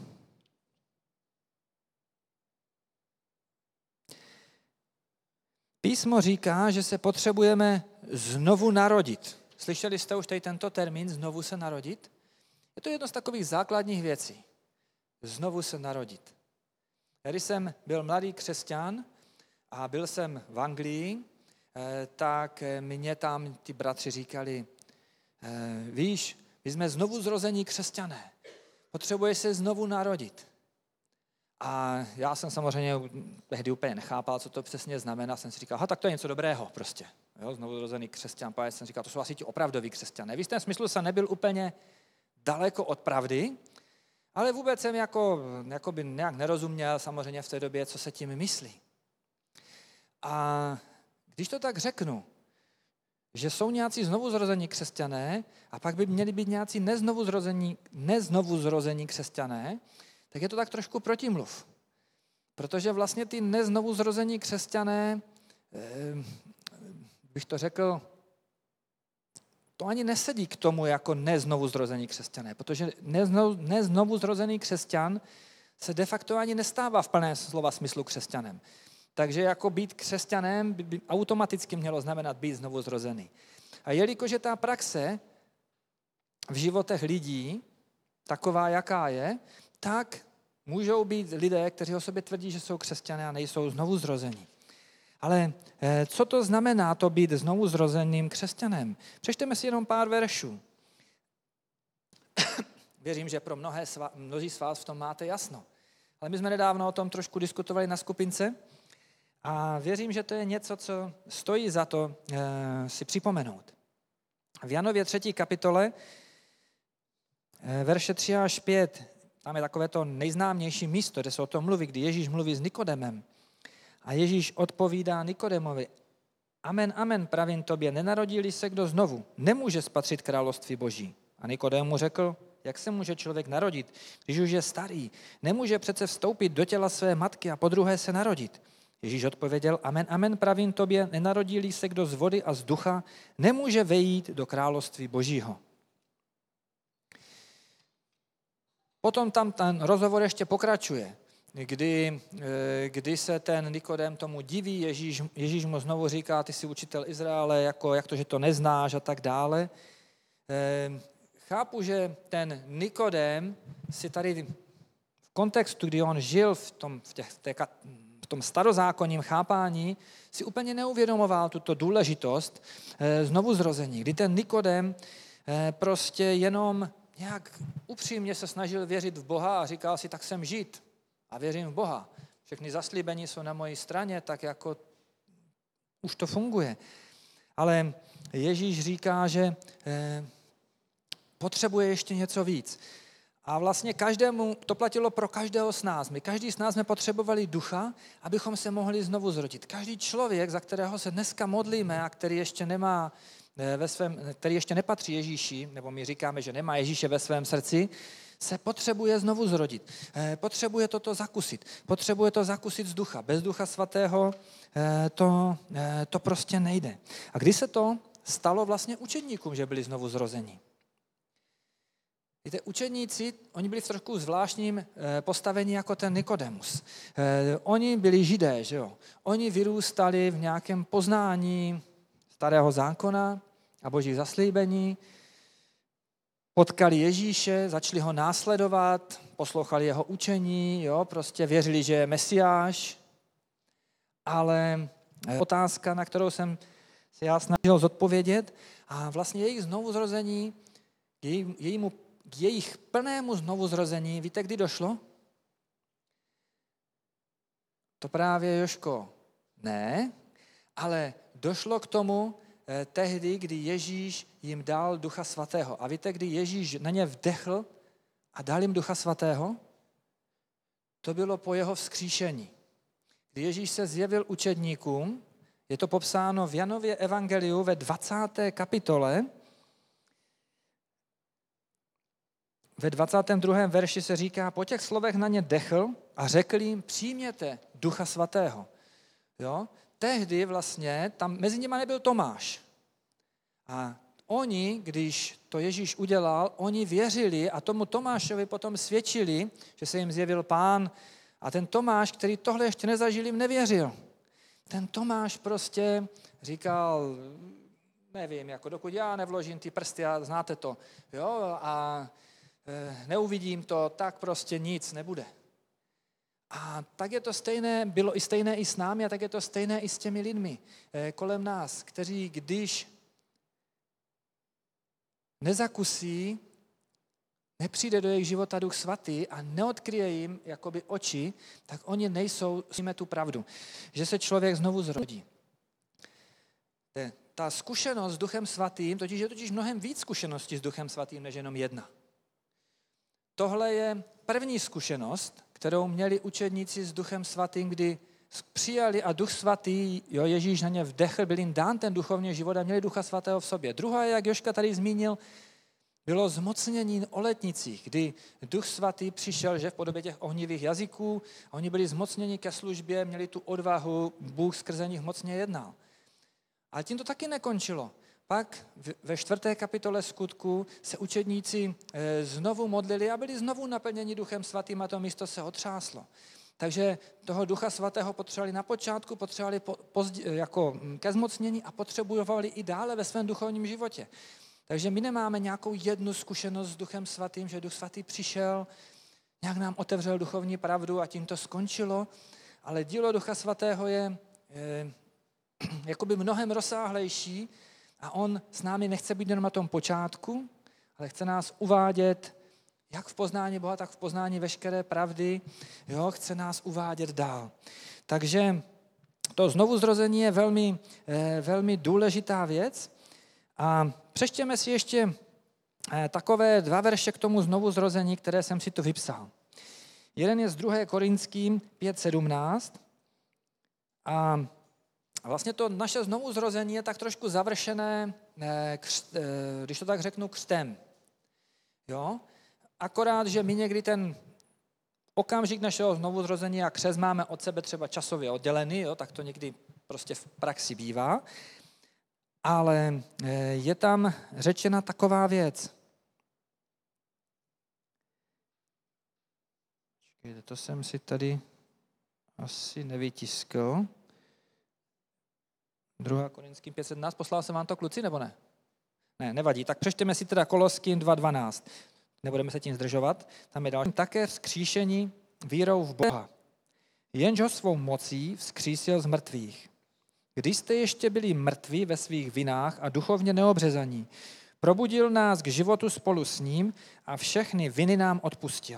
Písmo říká, že se potřebujeme znovu narodit. Slyšeli jste už tady tento termín, znovu se narodit? Je to jedno z takových základních věcí. Znovu se narodit. Když jsem byl mladý křesťan a byl jsem v Anglii, tak mě tam ty bratři říkali, víš, my jsme znovu zrození křesťané. Potřebuješ se znovu narodit. A já jsem samozřejmě tehdy úplně nechápal, co to přesně znamená. Jsem si říkal, aha, tak to je něco dobrého prostě. Jo, znovu zrozený křesťan, protože jsem říkal, to jsou asi ti opravdoví křesťané. V jistém smyslu jsem nebyl úplně daleko od pravdy, ale vůbec jsem jako, jako by nějak nerozuměl samozřejmě v té době, co se tím myslí. A když to tak řeknu, že jsou nějací znovuzrození křesťané a pak by měli být nějací neznovuzrození, neznovuzrození křesťané, tak je to tak trošku protimluv. Protože vlastně ty neznovuzrození křesťané, bych to řekl, to ani nesedí k tomu jako neznovuzrození křesťané, protože neznovuzrozený křesťan se de facto ani nestává v plné slova smyslu křesťanem. Takže jako být křesťanem by, by automaticky mělo znamenat být znovuzrozený. A jelikož je ta praxe v životech lidí taková, jaká je, tak můžou být lidé, kteří o sobě tvrdí, že jsou křesťané a nejsou znovuzrození. Ale co to znamená to být znovuzrozeným křesťanem? Přečteme si jenom pár veršů. Věřím, že pro mnohé sva, mnozí z vás v tom máte jasno. Ale my jsme nedávno o tom trošku diskutovali na skupince a věřím, že to je něco, co stojí za to e, si připomenout. V Janově třetí kapitole, e, verše tři až pět, tam je takové to nejznámější místo, kde se o tom mluví, kdy Ježíš mluví s Nikodemem. A Ježíš odpovídá Nikodemovi, amen, amen, pravím tobě, nenarodí-li se kdo znovu, nemůže spatřit království Boží. A Nikodém mu řekl, jak se může člověk narodit, když už je starý, nemůže přece vstoupit do těla své matky a podruhé se narodit. Ježíš odpověděl, amen, amen, pravím tobě, nenarodí-li se kdo z vody a z ducha, nemůže vejít do království Božího. Potom tam ten rozhovor ještě pokračuje, kdy, kdy se ten Nikodem tomu diví, Ježíš, Ježíš mu znovu říká, ty jsi učitel Izraele, jako, jak to, že to neznáš a tak dále. Chápu, že ten Nikodem si tady v kontextu, kdy on žil v tom, v těch, v tom starozákonním chápání, si úplně neuvědomoval tuto důležitost znovu zrození, kdy ten Nikodem prostě jenom nějak upřímně se snažil věřit v Boha a říkal si, tak jsem žid a věřím v Boha. Všechny zaslíbení jsou na mojí straně, tak jako už to funguje. Ale Ježíš říká, že potřebuje ještě něco víc. A vlastně každému, to platilo pro každého z nás. My každý z nás jsme potřebovali ducha, abychom se mohli znovu zrodit. Každý člověk, za kterého se dneska modlíme a který ještě nemá ve svém, který ještě nepatří Ježíši, nebo my říkáme, že nemá Ježíše ve svém srdci, se potřebuje znovu zrodit. Potřebuje toto zakusit. Potřebuje to zakusit z ducha. Bez ducha svatého to, to prostě nejde. A kdy se to stalo vlastně učedníkům, že byli znovu zrození? Víte, učedníci, oni byli v trošku zvláštním postavení jako ten Nikodemus. Oni byli židé, že jo? Oni vyrůstali v nějakém poznání starého zákona a božích zaslíbení, potkali Ježíše, začali ho následovat, poslouchali jeho učení, jo? Prostě věřili, že je Mesiáš, ale otázka, na kterou jsem se já snažil zodpovědět, a vlastně jejich znovuzrození, jej, jejímu k jejich plnému znovuzrození, víte, kdy došlo? To právě, Jožko, ne, ale došlo k tomu eh, tehdy, kdy Ježíš jim dal Ducha Svatého. A víte, kdy Ježíš na ně vdechl a dal jim Ducha Svatého? To bylo po jeho vzkříšení. Kdy Ježíš se zjevil učedníkům, je to popsáno v Janově evangeliu ve dvacáté kapitole, ve dvacátém druhém verši se říká, po těch slovech na ně dechl a řekl jim, přijměte Ducha Svatého. Jo? Tehdy vlastně, tam mezi nimi nebyl Tomáš. A oni, když to Ježíš udělal, oni věřili a tomu Tomášovi potom svědčili, že se jim zjevil Pán. A ten Tomáš, který tohle ještě nezažil, jim nevěřil. Ten Tomáš prostě říkal, nevím, jako dokud já nevložím ty prsty a znáte to, jo, a neuvidím to, tak prostě nic nebude. A tak je to stejné, bylo i stejné i s námi a tak je to stejné i s těmi lidmi kolem nás, kteří když nezakusí, nepřijde do jejich života Duch Svatý a neodkryje jim jakoby oči, tak oni nejsou, slyšíme tu pravdu, že se člověk znovu zrodí. Ta zkušenost s Duchem Svatým, totiž je totiž mnohem víc zkušeností s Duchem Svatým, než jenom jedna. Tohle je první zkušenost, kterou měli učedníci s Duchem Svatým, kdy přijali a Duch Svatý, jo, Ježíš na ně vdechl, byl jim dán ten duchovní život a měli Ducha Svatého v sobě. Druhá, jak Jožka tady zmínil, bylo zmocnění o letnicích, kdy Duch Svatý přišel, že v podobě těch ohnivých jazyků, oni byli zmocněni ke službě, měli tu odvahu, Bůh skrze nich mocně jednal. Ale tím to taky nekončilo. Pak ve čtvrté kapitole Skutku se učedníci znovu modlili a byli znovu naplněni Duchem Svatým a to místo se otřáslo. Takže toho Ducha Svatého potřebovali na počátku, potřebovali pozdě, jako ke zmocnění a potřebovali i dále ve svém duchovním životě. Takže my nemáme nějakou jednu zkušenost s Duchem Svatým, že Duch Svatý přišel, nějak nám otevřel duchovní pravdu a tím to skončilo, ale dílo Ducha Svatého je, je jakoby mnohem rozsáhlejší a on s námi nechce být jenom na tom počátku, ale chce nás uvádět jak v poznání Boha, tak v poznání veškeré pravdy, jo, chce nás uvádět dál. Takže to znovuzrození je velmi, velmi důležitá věc. A přečtěme si ještě takové dva verše k tomu znovuzrození, které jsem si tu vypsal. Jeden je z druhé Korinským pět sedmnáct a vlastně to naše znovuzrození je tak trošku završené, když to tak řeknu, křtem. Jo? Akorát, že my někdy ten okamžik našeho znovuzrození a křest máme od sebe třeba časově oddělený, jo? Tak to někdy prostě v praxi bývá. Ale je tam řečena taková věc. To jsem si tady asi nevytiskl. druhá Korinským pět sedmnáct, poslal jsem vám to, kluci, nebo ne? Ne, nevadí. Tak přečteme si teda Koloským dva dvanáct. Nebudeme se tím zdržovat. Tam je další. Také vzkříšení vírou v Boha. Jenž ho svou mocí vzkřísil z mrtvých. Když jste ještě byli mrtví ve svých vinách a duchovně neobřezaní, probudil nás k životu spolu s ním a všechny viny nám odpustil.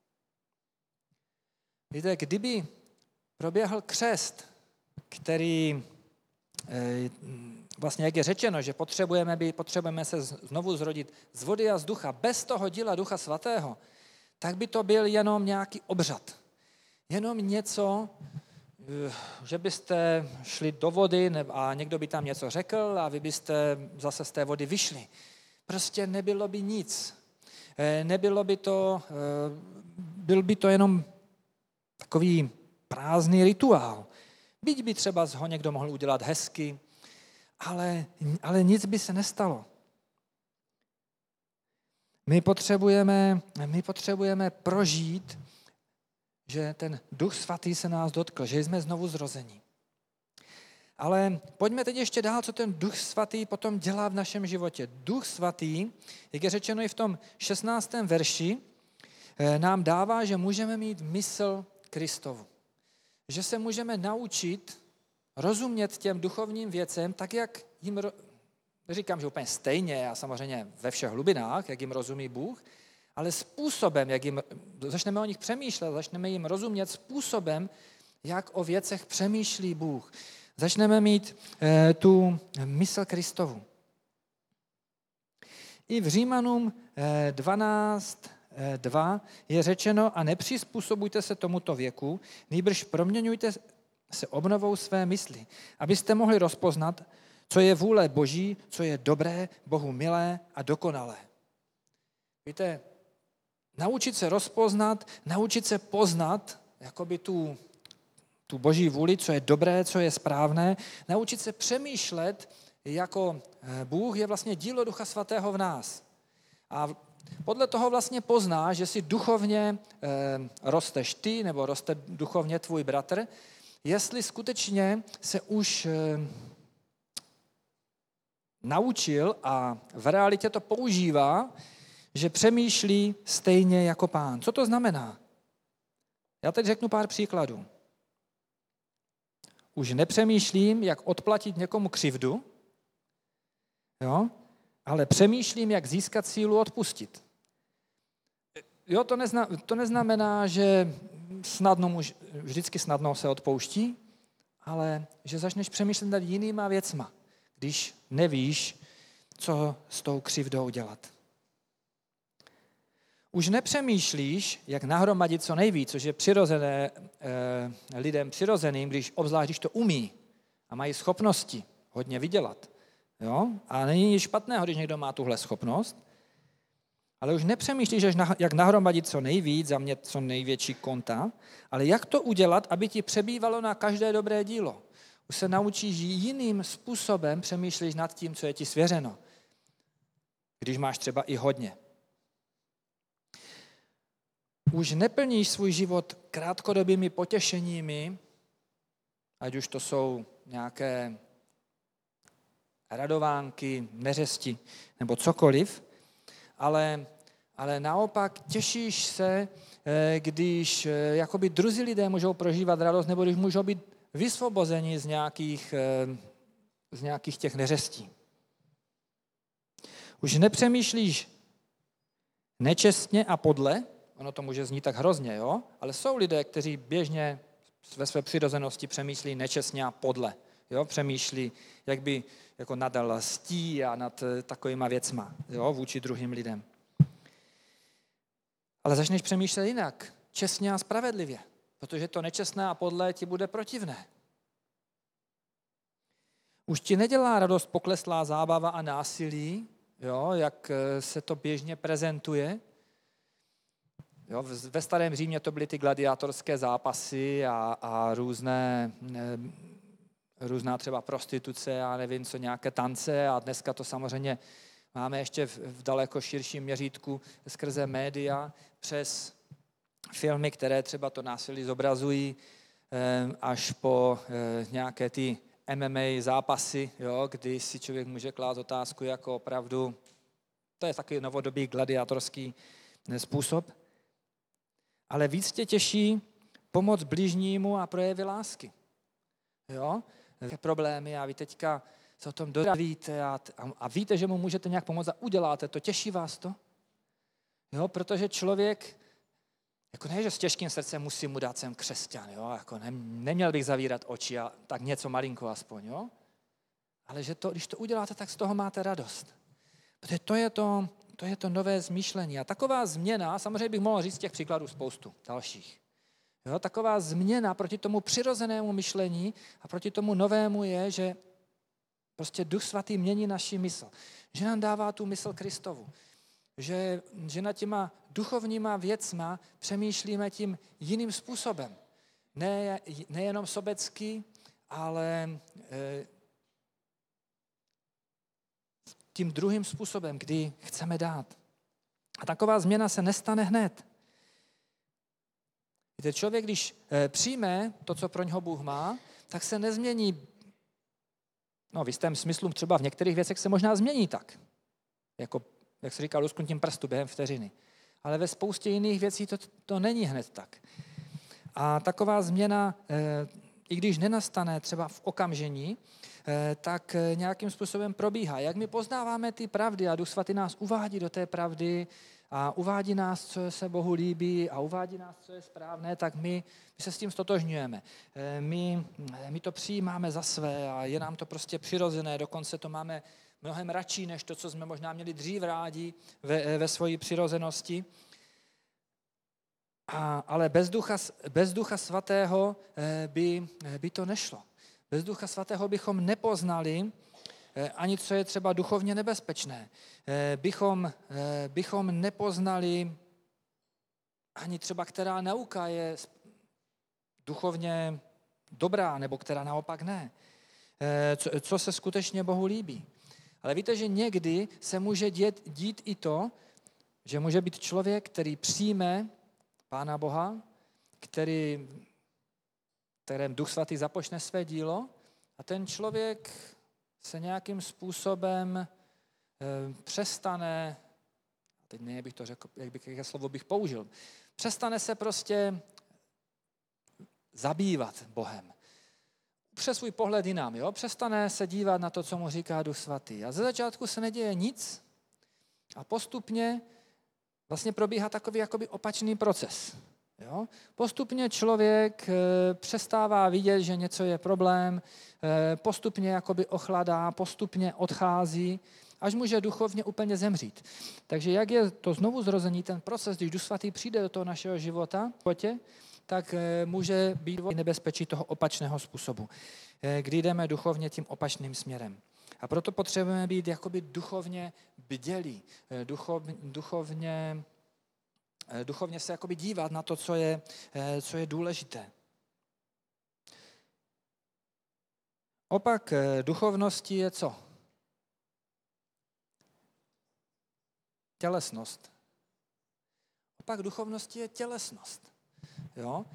Víte, kdyby proběhl křest, který vlastně, jak je řečeno, že potřebujeme, být, potřebujeme se znovu zrodit z vody a z ducha, bez toho díla Ducha Svatého, tak by to byl jenom nějaký obřad. Jenom něco, že byste šli do vody a někdo by tam něco řekl a vy byste zase z té vody vyšli. Prostě nebylo by nic. Nebylo by to, byl by to jenom takový prázdný rituál. Byť by třeba ho někdo mohl udělat hezky, ale, ale nic by se nestalo. My potřebujeme, my potřebujeme prožít, že ten Duch Svatý se nás dotkl, že jsme znovu zrození. Ale pojďme teď ještě dál, co ten Duch Svatý potom dělá v našem životě. Duch Svatý, jak je řečeno i v tom šestnáctém verši, nám dává, že můžeme mít mysl Kristovu. Že se můžeme naučit rozumět těm duchovním věcem, tak jak jim, říkám, že úplně stejně a samozřejmě ve všech hlubinách, jak jim rozumí Bůh, ale způsobem, jak jim, začneme o nich přemýšlet, začneme jim rozumět způsobem, jak o věcech přemýšlí Bůh. Začneme mít eh, tu mysl Kristovu. I v Římanům eh, dvanáct dva je řečeno: a nepřizpůsobujte se tomuto věku, nýbrž proměňujte se obnovou své mysli, abyste mohli rozpoznat, co je vůle Boží, co je dobré, Bohu milé a dokonalé. Víte, naučit se rozpoznat, naučit se poznat jakoby tu, tu Boží vůli, co je dobré, co je správné, naučit se přemýšlet jako Bůh je vlastně dílo Ducha Svatého v nás. A podle toho vlastně poznáš, že si duchovně eh, rosteš ty, nebo roste duchovně tvůj bratr, jestli skutečně se už eh, naučil a v realitě to používá, že přemýšlí stejně jako Pán. Co to znamená? Já teď řeknu pár příkladů. Už nepřemýšlím, jak odplatit někomu křivdu, jo? Ale přemýšlím, jak získat sílu odpustit. Jo, to, nezna, to neznamená, že snadno muž, vždycky snadno se odpouští, ale že začneš přemýšlet nad jinýma věcma, když nevíš, co s tou křivdou dělat. Už nepřemýšlíš, jak nahromadit co nejvíc, což je přirozené eh, lidem přirozeným, když obzvlášť když to umí a mají schopnosti hodně vydělat. Jo? A není nic špatného, když někdo má tuhle schopnost, ale už nepřemýšlíš, jak nahromadit co nejvíc, za mě co největší konta, ale jak to udělat, aby ti přebývalo na každé dobré dílo. Už se naučíš jiným způsobem přemýšlíš nad tím, co je ti svěřeno, když máš třeba i hodně. Už neplníš svůj život krátkodobými potěšeními, ať už to jsou nějaké radovánky, neřesti nebo cokoliv, ale, ale naopak těšíš se, když jakoby druzí lidé můžou prožívat radost nebo když můžou být vysvobozeni z nějakých, z nějakých těch neřestí. Už nepřemýšlíš nečestně a podle, ono to může znít tak hrozně, jo? Ale jsou lidé, kteří běžně ve své přirozenosti přemýšlí nečestně a podle. Jo? Přemýšlí, jak by jako nad lstí a nad takovýma věcma, jo? Vůči druhým lidem. Ale začneš přemýšlet jinak, čestně a spravedlivě, protože to nečestné a podlé ti bude protivné. Už ti nedělá radost pokleslá zábava a násilí, jo? Jak se to běžně prezentuje. Jo, ve starém Římě to byly ty gladiátorské zápasy a, a různé, ne, různá třeba prostituce a nevím co, nějaké tance a dneska to samozřejmě máme ještě v, v daleko širším měřítku skrze média přes filmy, které třeba to násilí zobrazují, až po nějaké ty M M A zápasy, jo, kdy si člověk může klást otázku jako opravdu, to je takový novodobý gladiátorský způsob, ale víc tě těší pomoc bližnímu a projevy lásky. Jo? Problémy a vy teďka se o tom dovíte a, a víte, že mu můžete nějak pomoct a uděláte to. Těší vás to? Jo? Protože člověk, jako ne, že s těžkým srdcem musím mu dát sem křesťan, jo? Jako ne, neměl bych zavírat oči a tak něco malinko aspoň, jo? Ale že to, když to uděláte, tak z toho máte radost. Protože to je to, to je to nové zmýšlení. A taková změna, samozřejmě bych mohl říct těch příkladů spoustu dalších. Jo, taková změna proti tomu přirozenému myšlení a proti tomu novému je, že prostě Duch Svatý mění naši mysl. Že nám dává tu mysl Kristovu. Že, že nad těma duchovníma věcma přemýšlíme tím jiným způsobem. Ne, nejenom sobecky, ale e, tím druhým způsobem, kdy chceme dát. A taková změna se nestane hned. Víte, člověk, když e, přijme to, co pro něho Bůh má, tak se nezmění, no v jistém smyslu třeba v některých věcech se možná změní tak, jako, jak se říká, lusknutím prstu během vteřiny. Ale ve spoustě jiných věcí to, to není hned tak. A taková změna, e, i když nenastane třeba v okamžení, e, tak e, nějakým způsobem probíhá. Jak my poznáváme ty pravdy a Duch Svatý nás uvádí do té pravdy a uvádí nás, co se Bohu líbí a uvádí nás, co je správné, tak my, my se s tím stotožňujeme. E, my, my to přijímáme za své a je nám to prostě přirozené, dokonce to máme mnohem radši, než to, co jsme možná měli dřív rádi ve, ve své přirozenosti. A, ale bez ducha, bez ducha svatého by, by to nešlo. Bez Ducha Svatého bychom nepoznali ani, co je třeba duchovně nebezpečné. Bychom, bychom nepoznali ani třeba, která nauka je duchovně dobrá, nebo která naopak ne. Co, co se skutečně Bohu líbí. Ale víte, že někdy se může dít, dít i to, že může být člověk, který přijme Pána Boha, který, kterém Duch Svatý započne své dílo a ten člověk se nějakým způsobem e, přestane, teď nevím, jak bych to řekl, jak bych, jaké slovo bych použil, přestane se prostě zabývat Bohem. Přes svůj pohled jinam, jo? Přestane se dívat na to, co mu říká Duch Svatý. A ze začátku se neděje nic a postupně vlastně probíhá takový jakoby opačný proces. Jo? Postupně člověk e, přestává vidět, že něco je problém, e, postupně jakoby ochladá, postupně odchází, až může duchovně úplně zemřít. Takže jak je to znovu zrození, ten proces, když Duch Svatý přijde do toho našeho života, tak e, může být nebezpečí toho opačného způsobu, e, kdy jdeme duchovně tím opačným směrem. A proto potřebujeme být jakoby duchovně bdělí, duchov, duchovně, duchovně se jakoby dívat na to, co je, co je důležité. Opak duchovnosti je co? Tělesnost. Opak duchovnosti je tělesnost. Jo?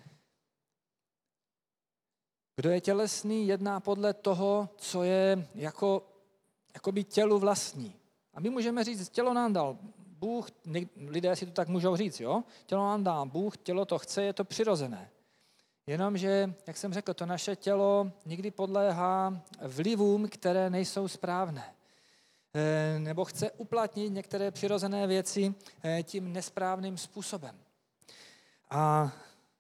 Kdo je tělesný, jedná podle toho, co je jako, jakoby tělu vlastní. A my můžeme říct, tělo nám dal Bůh, lidé si to tak můžou říct, jo? Tělo nám dá Bůh, tělo to chce, je to přirozené. Jenomže, jak jsem řekl, to naše tělo někdy podléhá vlivům, které nejsou správné. E, nebo chce uplatnit některé přirozené věci e, tím nesprávným způsobem. A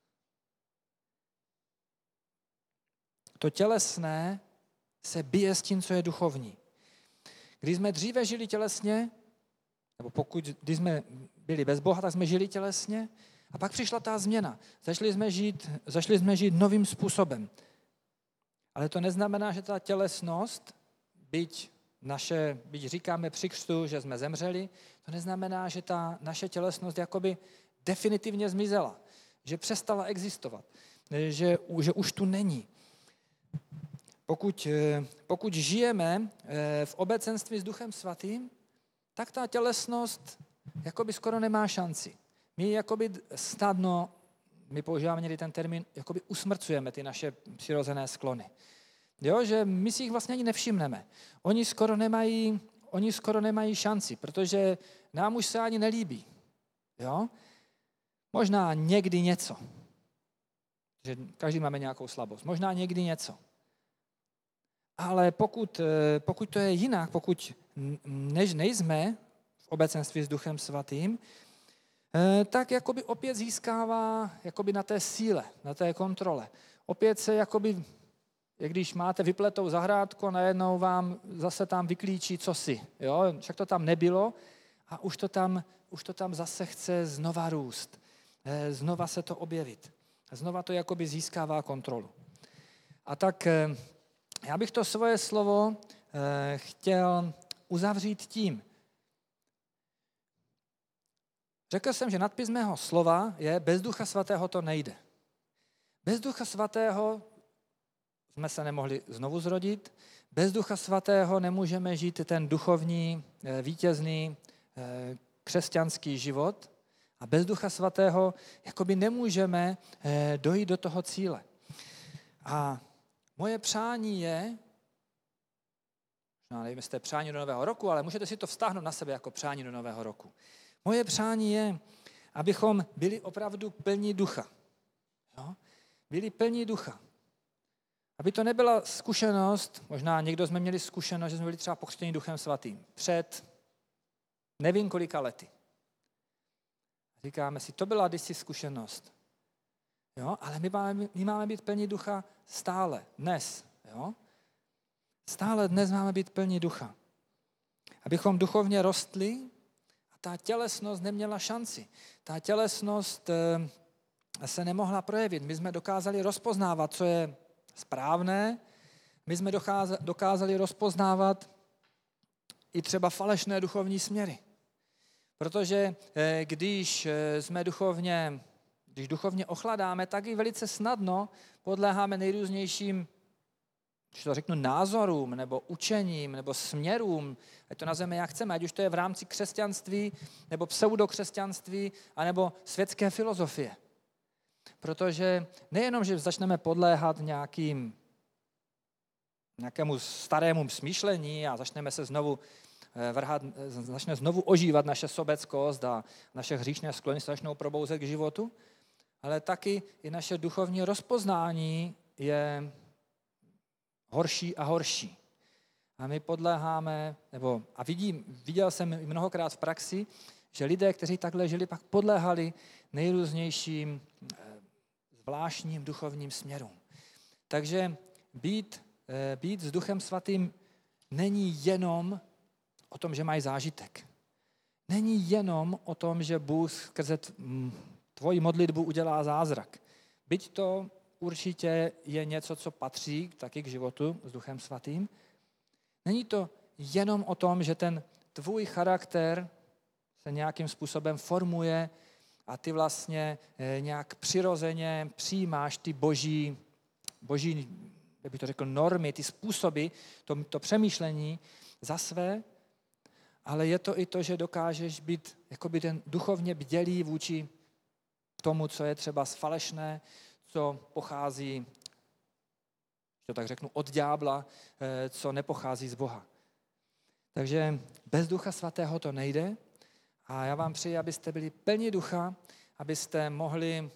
to tělesné se bije s tím, co je duchovní. Když jsme dříve žili tělesně, nebo pokud když jsme byli bez Boha, tak jsme žili tělesně a pak přišla ta změna. Začali jsme žít, začali jsme žít novým způsobem. Ale to neznamená, že ta tělesnost, byť, naše, byť říkáme při křtu, že jsme zemřeli, to neznamená, že ta naše tělesnost jakoby definitivně zmizela, že přestala existovat, že, že už tu není. Pokud, pokud žijeme v obecenství s Duchem Svatým, tak ta tělesnost jakoby skoro nemá šanci. My ji jakoby snadno my používáme někdy ten termín, jakoby usmrcujeme ty naše přirozené sklony. Jo, že my si jich vlastně ani nevšimneme. Oni skoro nemají, oni skoro nemají šanci, protože nám už se ani nelíbí. Jo? Možná někdy něco. Že každý máme nějakou slabost. Možná někdy něco. Ale pokud, pokud to je jinak, pokud než nejsme v obecenství s Duchem Svatým, tak jakoby opět získává jakoby na té síle, na té kontrole. Opět se jakoby, jak když máte vypletou zahrádku a najednou vám zase tam vyklíčí cosi. Jo? Však to tam nebylo a už to tam, už to tam zase chce znova růst. Znova se to objevit. Znova to jakoby získává kontrolu. A tak já bych to svoje slovo chtěl uzavřít tím. Řekl jsem, že nadpis mého slova je bez Ducha Svatého to nejde. Bez Ducha Svatého jsme se nemohli znovu zrodit. Bez Ducha Svatého nemůžeme žít ten duchovní, vítězný křesťanský život. A bez Ducha Svatého jakoby nemůžeme dojít do toho cíle. A moje přání je, no nevím, jestli to je přání do nového roku, ale můžete si to vztáhnout na sebe jako přání do nového roku. Moje přání je, abychom byli opravdu plní ducha. Jo? Byli plní ducha. Aby to nebyla zkušenost, možná někdo jsme měli zkušenost, že jsme byli třeba pokřtěni Duchem Svatým před nevím kolika lety. Říkáme si, to byla kdysi zkušenost. Jo? Ale my máme, my máme být plní ducha stále, dnes. Jo? Stále dnes máme být plní ducha. Abychom duchovně rostli a ta tělesnost neměla šanci. Ta tělesnost se nemohla projevit. My jsme dokázali rozpoznávat, co je správné. My jsme dokázali rozpoznávat i třeba falešné duchovní směry. Protože když jsme duchovně, když duchovně ochladáme, tak i velice snadno podléháme nejrůznějším, když to řeknu, názorům, nebo učením, nebo směrům, ať to nazveme jak chceme, ať už to je v rámci křesťanství, nebo pseudokřesťanství, anebo světské filozofie. Protože nejenom, že začneme podléhat nějakým, nějakému starému smýšlení a začneme se znovu vrhat, začne znovu ožívat naše sobeckost a naše hříšné sklony se začnou probouzet k životu, ale taky i naše duchovní rozpoznání je horší a horší. A my podléháme, nebo a vidím, viděl jsem mnohokrát v praxi, že lidé, kteří takhle žili, pak podléhali nejrůznějším zvláštním duchovním směrům. Takže být, být s Duchem Svatým není jenom o tom, že mají zážitek. Není jenom o tom, že Bůh skrze tvoji modlitbu udělá zázrak. Byť to určitě je něco, co patří taky k životu s Duchem Svatým. Není to jenom o tom, že ten tvůj charakter se nějakým způsobem formuje a ty vlastně nějak přirozeně přijímáš ty boží, boží, jak bych to řekl, normy, ty způsoby, to, to přemýšlení za své, ale je to i to, že dokážeš být jakoby ten duchovně bdělý vůči tomu, co je třeba falešné, co pochází, že tak řeknu, od ďábla, co nepochází z Boha. Takže bez Ducha Svatého to nejde a já vám přeji, abyste byli plni ducha, abyste mohli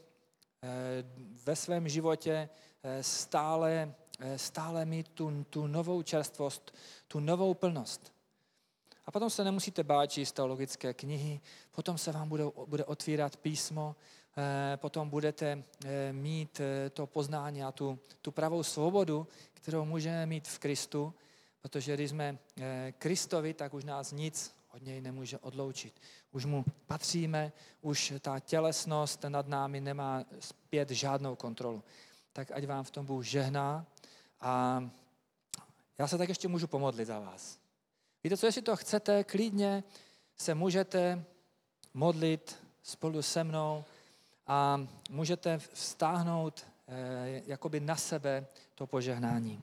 ve svém životě stále, stále mít tu, tu novou čerstvost, tu novou plnost. A potom se nemusíte bát číst teologické knihy, potom se vám bude, bude otvírat písmo, potom budete mít to poznání a tu, tu pravou svobodu, kterou můžeme mít v Kristu, protože když jsme Kristovi, tak už nás nic od něj nemůže odloučit. Už mu patříme, už ta tělesnost nad námi nemá zpět žádnou kontrolu. Tak ať vám v tom Bůh žehná a já se tak ještě můžu pomodlit za vás. Víte co, jestli to chcete, klidně se můžete modlit spolu se mnou a můžete vztáhnout eh, jakoby na sebe to požehnání.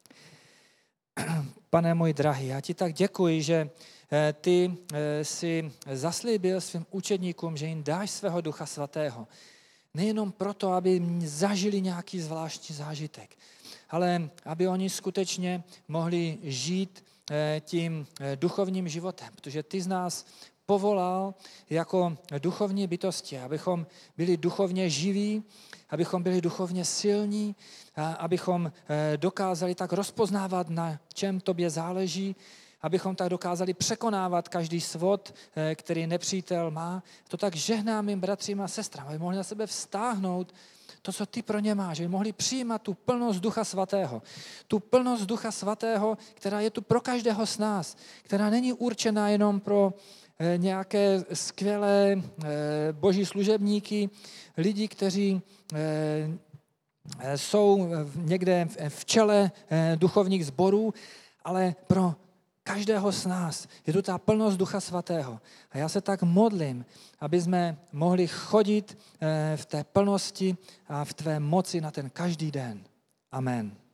Pane můj drahý, já ti tak děkuji, že eh, ty eh, si zaslíbil svým učedníkům, že jim dáš svého Ducha Svatého. nejenom proto, aby zažili nějaký zvláštní zážitek, ale aby oni skutečně mohli žít tím duchovním životem, protože ty z nás povolal jako duchovní bytosti, abychom byli duchovně živí, abychom byli duchovně silní, abychom dokázali tak rozpoznávat, na čem tobě záleží, abychom tak dokázali překonávat každý svod, který nepřítel má. To tak žehnám mým bratřím a sestrám, aby mohli na sebe vztáhnout to, co ty pro ně máš, aby mohli přijímat tu plnost Ducha Svatého. Tu plnost Ducha Svatého, která je tu pro každého z nás, která není určená jenom pro nějaké skvělé boží služebníky, lidi, kteří jsou někde v čele duchovních sborů, ale pro každého z nás je tu ta plnost Ducha Svatého. A já se tak modlím, aby jsme mohli chodit v té plnosti a v tvé moci na ten každý den. Amen.